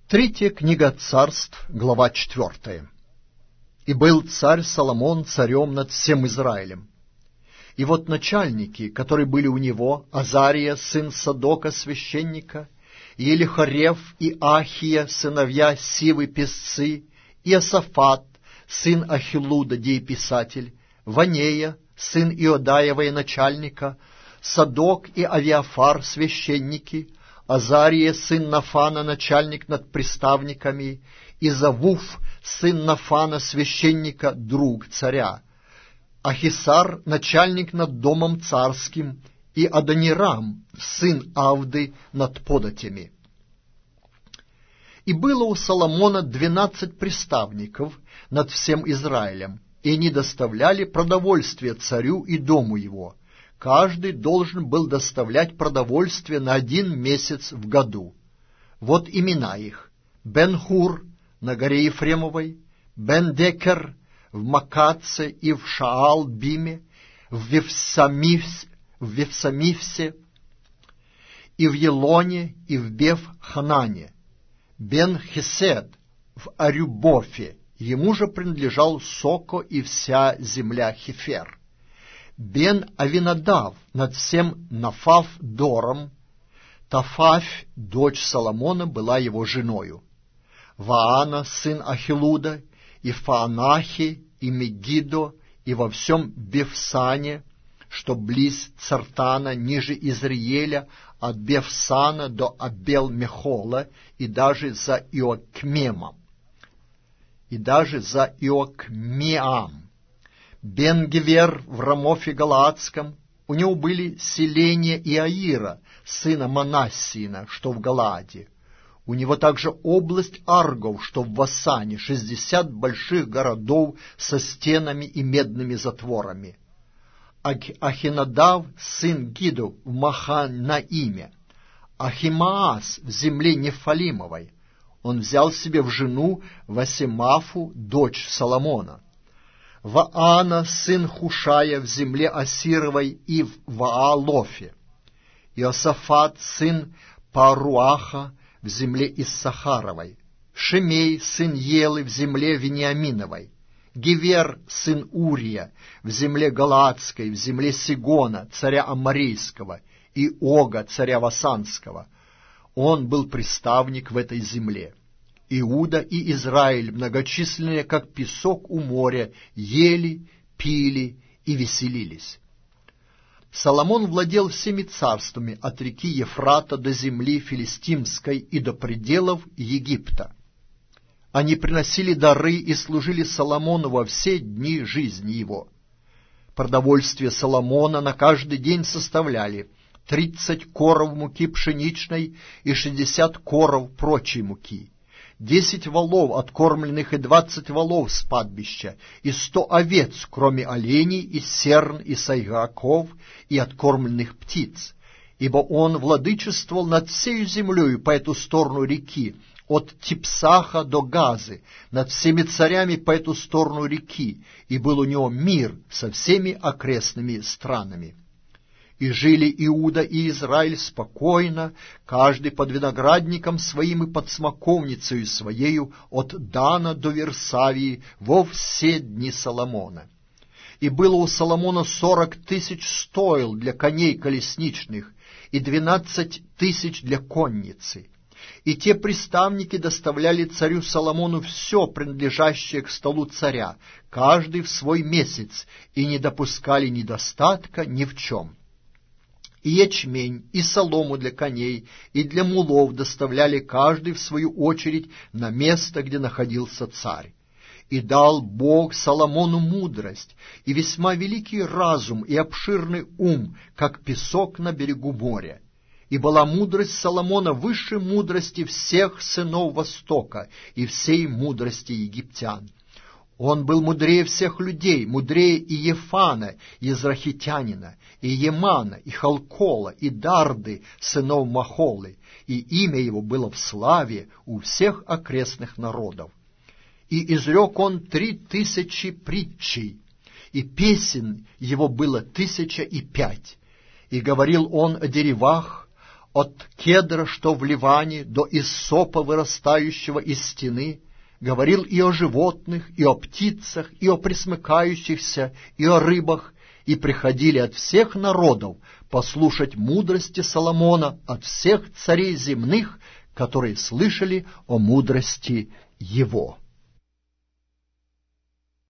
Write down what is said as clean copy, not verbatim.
Третья книга Царств, глава 4. «И был царь Соломон царем над всем Израилем. И вот начальники, которые были у него, Азария, сын Садока, священника, и Елихорев, и Ахия, сыновья Сивы, песцы, и Иосафат, сын Ахилуда, дееписатель, Ванея, сын Иодаия, военачальника, Садок и Авиафар, священники, Азария, сын Нафана, начальник над приставниками, и Завуф, сын Нафана, священника, друг царя, Ахисар, начальник над домом царским, и Адонирам, сын Авды, над податями. И было у Соломона 12 приставников над всем Израилем, и они доставляли продовольствие царю и дому его. Каждый должен был доставлять продовольствие на 1 месяц в году. Вот имена их: Бен-Хур на горе Ефремовой, Бен-Декер в Макаце и в Шаал-Биме, в Вевсамивсе, и в Елоне, и в Бев-Ханане, Бен-Хесед в Арюбофе, ему же принадлежал Соко и вся земля Хефер, Бен-Авинадав над всем Нафав-Дором, Тафавь, дочь Соломона, была его женою, Ваана, сын Ахилуда, и Фаанахи, и Мегидо, и во всем Бефсане, что близ Цартана, ниже Изриеля, от Бефсана до Абел-Мехола, и даже за Иокмемом, Бен-Гевер в Рамофе Галаадском, у него были селения Иаира, сына Манассиина, что в Галааде. У него также область Аргов, что в Васане, 60 больших городов со стенами и медными затворами. Ахинадав, сын Гидов, в Маханаиме, Ахимаас в земле Нефалимовой. Он взял себе в жену Васемафу, дочь Соломона. Ваана, сын Хушая, в земле Асировой и в Ваалофе. Иосафат, сын Паруаха, в земле Иссахаровой. Шимей, сын Елы, в земле Вениаминовой. Гевер, сын Урия, в земле Галаадской, в земле Сигона, царя Аморейского, и Ога, царя Васанского. Он был приставник в этой земле. Иуда и Израиль, многочисленные, как песок у моря, ели, пили и веселились. Соломон владел всеми царствами от реки Ефрата до земли филистимской и до пределов Египта. Они приносили дары и служили Соломону во все дни жизни его. Продовольствие Соломона на каждый день составляли 30 коров муки пшеничной и 60 коров прочей муки, 10 волов откормленных и 20 волов с падбища, и 100 овец, кроме оленей, и серн, и сайгаков, и откормленных птиц. Ибо он владычествовал над всею землею по эту сторону реки, от Типсаха до Газы, над всеми царями по эту сторону реки, и был у него мир со всеми окрестными странами. И жили Иуда и Израиль спокойно, каждый под виноградником своим и под смоковницею своею, от Дана до Версавии, во все дни Соломона. И было у Соломона 40 000 стоил для коней колесничных и 12 000 для конницы. И те приставники доставляли царю Соломону все, принадлежащее к столу царя, каждый в свой месяц, и не допускали недостатка ни в чем. И ячмень, и солому для коней, и для мулов доставляли каждый в свою очередь на место, где находился царь. И дал Бог Соломону мудрость, и весьма великий разум, и обширный ум, как песок на берегу моря. И была мудрость Соломона выше мудрости всех сынов Востока и всей мудрости египтян. Он был мудрее всех людей, мудрее и Ефана, Израхитянина, и Емана, и Халкола, и Дарды, сынов Махолы, и имя его было в славе у всех окрестных народов. И изрек он 3000 притчей, и песен его было 1005. И говорил он о деревах, от кедра, что в Ливане, до иссопа, вырастающего из стены, говорил и о животных, и о птицах, и о пресмыкающихся, и о рыбах, и приходили от всех народов послушать мудрости Соломона, от всех царей земных, которые слышали о мудрости его.